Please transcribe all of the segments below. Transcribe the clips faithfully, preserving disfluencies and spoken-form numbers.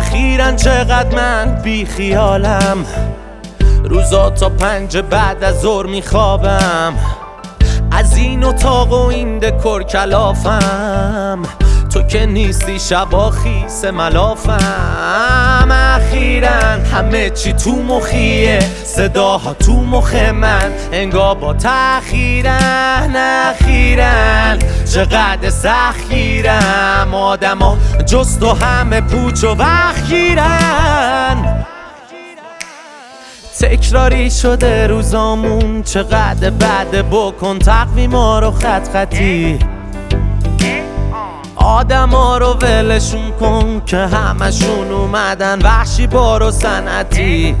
اخیراً چقدر من بی خیالم، روزا تا پنج بعد از ظهر میخوابم، از این اتاق و این دکور کلافم، تو که نیستی شبا خیس ملافم. اخیراً همه چی تو مخیه، صداها تو مخ من انگار با تأخیرن. اخیراً چقدر سختگیرم، آدما جز تو همه پوچ و وخگیرن. تکراری شده روزامون، چقدر بعد بکن تقویما رو خط خطی، آدم ها رو ولشون کن که همشون اومدن وحشی بار و صنعتی.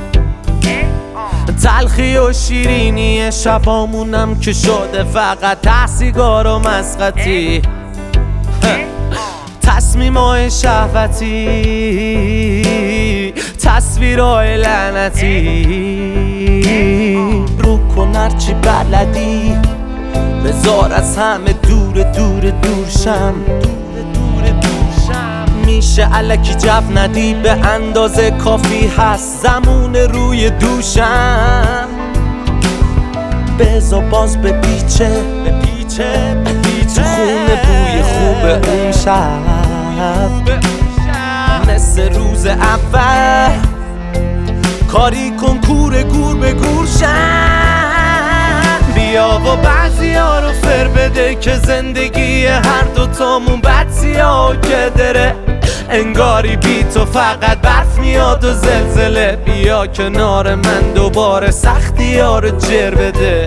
تلخی و شیرینی شبامونم که شده فقط ته سیگار و مسخطی، تصمیمای شهوتی، تصویرهای لعنتی. رو کن هرچی بلدی، بذار از همه دور دور دور شم. میشه الکی جو ندی، به اندازه کافی هست زمون روی دوشم. بذار باز به پیچه به پیچه به پیچه خونه بوی خوب اون شب، مثل روز اول کاری کن کور گور به گور شم. بیا و بعضی ها رو فر بده که زندگی هر دوتامون بد سیاه که داره، انگاری بی تو فقط برف میاد و زلزله. بیا کنار من دوباره سختی ها رو جر بده.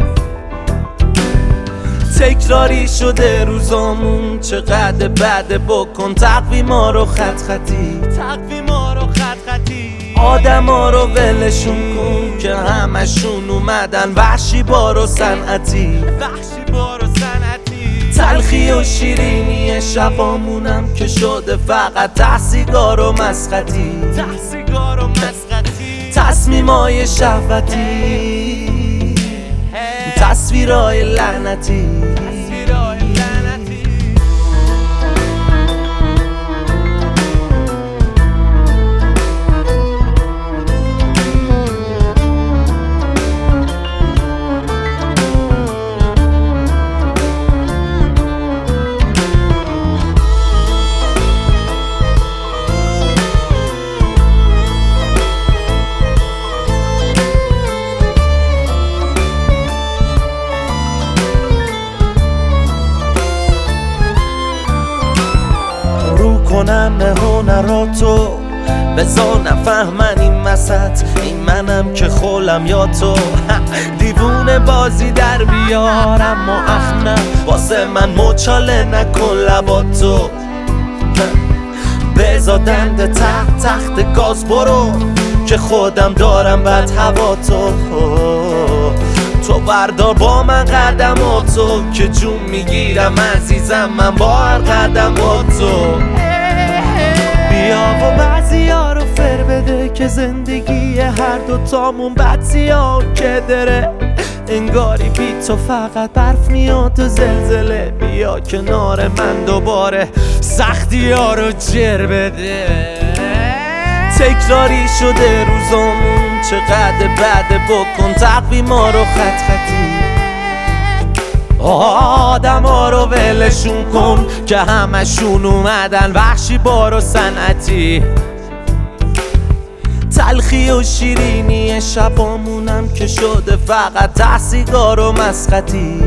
تکراری شده روزامون، چقدر بعد بکن تقویما رو خط خطی، تقویما رو خط خطی. آدم ها رو ولشون کن که همشون اومدن وحشی بار و صنعتی، وحشی بار و صنعتی. تلخی و شیرینی شبامونم که شده فقط ته سیگار و مسخطی، ته سیگار و مسخطی. تصمیمای شهوتی، تصویرهای لعنتی. کنم به هنراتو، بذار نفهمن این وسط این منم که خولم یا تو. دیوونه بازی در بیارم اما اخنم، واسه من مچاله نکن لباتو. بذار دنده تحت تخت گاز برو که خودم دارم بد هوا تو. تو بردار با من قدماتو که جون میگیرم عزیزم من با هر قدماتو. بیا و بعضی ها رو فر بده که زندگی هر دوتامون بد سیاه که داره، انگاری بی تو فقط برف میاد و زلزله. بیا کنار من دوباره سختی ها رو جر بده. تکراری شده روزامون، چقدر بعد بکن تقویما رو خط خطی. آدم ها رو ولشون کن که همشون اومدن وحشی بار و صنعتی. تلخی و شیرینی شبامونم که شده فقط ته سیگار و مسخطی،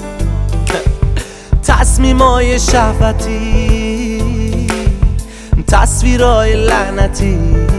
تصمیمای شهوتی، تصویرهای لعنتی.